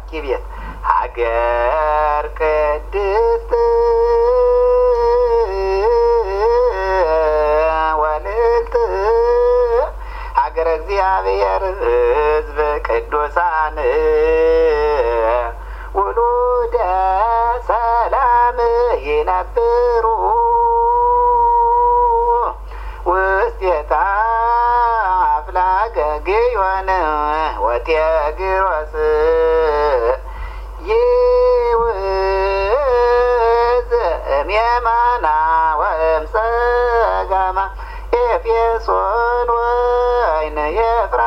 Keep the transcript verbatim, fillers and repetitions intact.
ቤት ሀገር ቅድስት ወልልት ሀገረ እግዚአብሔር ሕዝብ ቅዱሳን ውሉደ ሰላም ይነብሩ ውስቴታ አፍላገ ግዮን ወቴግሮስ ይውዝ እምየማና ወእምጸጋማ ኤፌሶን ወይን